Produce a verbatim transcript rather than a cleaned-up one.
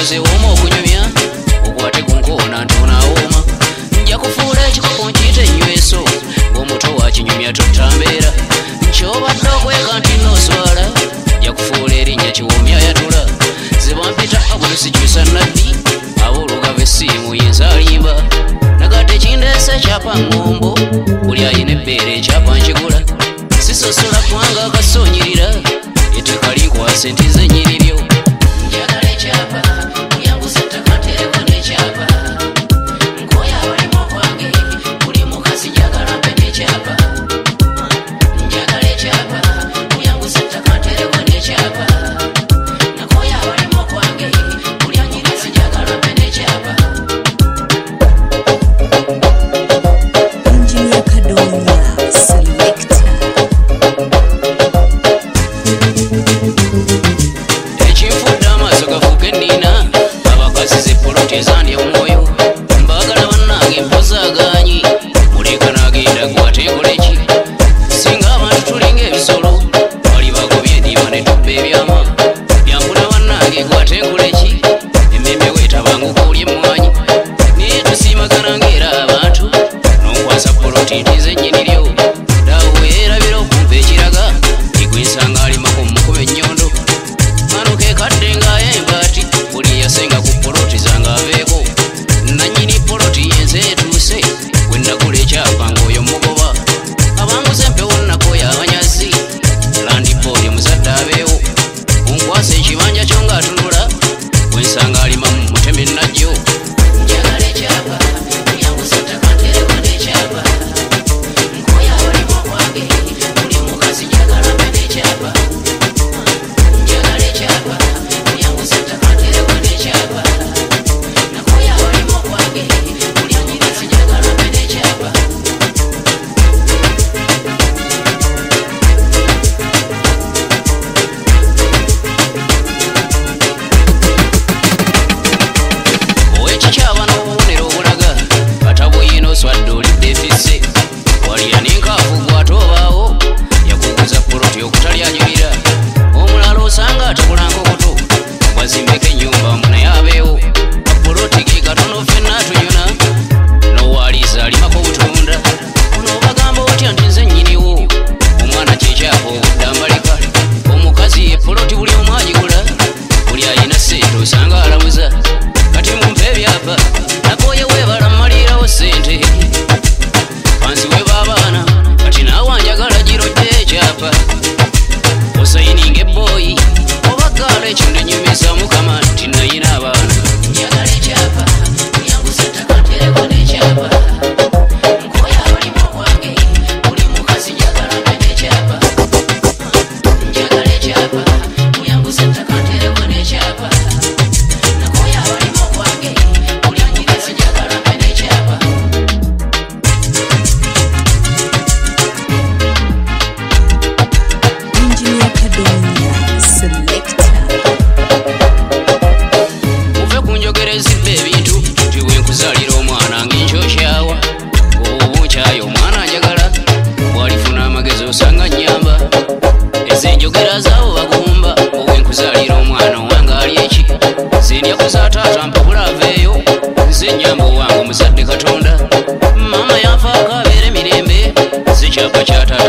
oze woma okunyumya okwate kunkona ntonawooma nja kufuula ekikopo nkiyite nyweso ng'omuto wa kinyumya tutambeera kyobadde okweka nti noswala nja kufuula erinnya kiwomya yatula zebampita abulusikyusa nabbi aboolugava essiimu yinza alimba nagadde kindeese ekyapa ngombo buli ayina ebbeere ekyapa nkigula sisosola kubanga akasonyirira ettaka linkwase nti ze nyiriryo njagala ekyapa yanguza ettaka ntereko n'ekyapa nkoya abalimu okwange buli mukazi njagala mpe n'ekyapa njagala ekyapa yanguza ettaka ntereko n'ekyapa nakoya abalimu okwange buli anyinazi njagala mpe n'ekyapa. Engineer Kadonya Selector. Ekinfudde amaaso gafuuka ennina abakazi z'epoloti ezandya omwoyo mbaagala bannange mpozaagaanyi muleka n'agenda gwate nkoleki singa abantu tulinga ebisolo bali bagobye endiima ne tubba ebyama byampuna bannange gwate nkoleki emmeme weetabanguka oli emmwanyi naye tusiimagana ng'era abantu n'onkwasa poloti nti ze nnyiniryo daawe weerabira okumpa ekiraga igwensanga alimako mmukuba ennyondo mano kekadde ng'ayemba ati buli yasenga ku poloti zange aveeko nannyini poloti yenze etuuse we nagula ekyapa ng'oyo mugoba abanguze empewo nakoya abanyazi landiboodi omuzadde abeewo onkwasa ekibanja kyo ng'atunula wensanga alimamu muteme najjo njagala ekyapa yanguza ettaka ntereko n'ekyapa nkoya abalimu okwange buli mukazi njagala mpe n'ekyapa njagala ekyapa yanguza ettaka ntereko n'ekyapa nakoya abalimu okwange buli anyinazi njagala mpe n'ekyapa. Owekikyaba n'obubonero obulaga katabuyina oswadde olidde efisse walira n'enkaafu gwate obaawo yakuguza poloti okutalyanyumira omulala osanga atekulanga okuto wazimbeko ennyumba naye abeewo poloti ge katono ffenna atunyona n'owaaliza alimako obutunda ono obagamba otya nti nze nnyiniwo omwana kyekyapa obudde ambalika omukazi ye poloti buli omu agigula buli ayina ssente osanga alamuza kati mumpe ebyapa nakoye weebala mmalirawo ssente fansi webaabaana kati naawe njagala girojja ekyapa osayininga ebbooyi oba gaala ekyo ndenyumisa mukama nti nayina abaana njagala ekyapa yanguza ettaka ntereko n'ekyapa nkoya abalimu okwange buli mukazi njagala mpe n'ekyapa njagala ekyapa yanguza ettaka ntereko n'ekyapa nakoya abalimu okwange buli anyinazi njagala mpe n'ekyapa. Engineer Kadonya Selector. muve kunjogera ezibba ebintu nti bwenkuzaalira omwana ng'enkyokyawa obunkyayo omwana njagala bw'alifuna amagezi osanga nnyamba ezenjogera zaabo bagumba obwenkuzaalira omwana owange ali eki zendya kuzaataata mpabula aveeyo nze nnyamba owange omuzadde katonda maama yanfaako abeere mirembe zikyapa kyata